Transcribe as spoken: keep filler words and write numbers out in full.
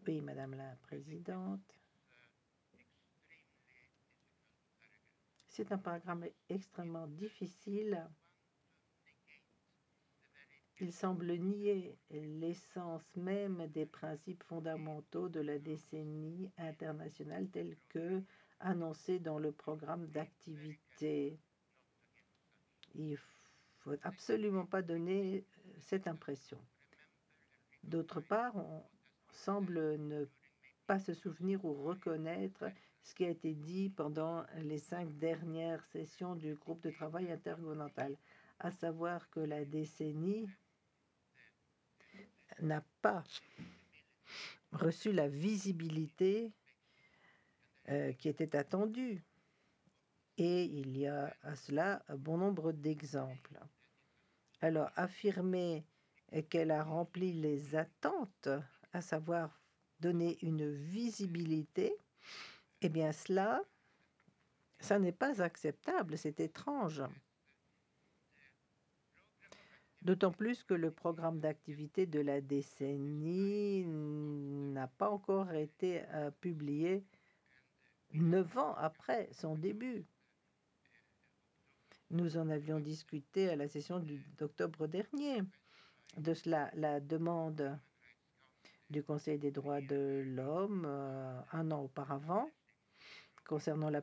Oui, Madame la Présidente. C'est un programme extrêmement difficile. Il semble nier l'essence même des principes fondamentaux de la décennie internationale tels que annoncés dans le programme d'activité. Il ne faut absolument pas donner cette impression. D'autre part, on semble ne pas se souvenir ou reconnaître ce qui a été dit pendant les cinq dernières sessions du groupe de travail intergouvernemental, à savoir que la décennie n'a pas reçu la visibilité euh, qui était attendue. Et il y a à cela un bon nombre d'exemples. Alors, affirmer qu'elle a rempli les attentes, à savoir donner une visibilité, eh bien cela, ça n'est pas acceptable, c'est étrange. D'autant plus que le programme d'activité de la décennie n'a pas encore été euh, publié neuf ans après son début. Nous en avions discuté à la session d'octobre dernier. De cela, la demande du Conseil des droits de l'homme euh, un an auparavant concernant la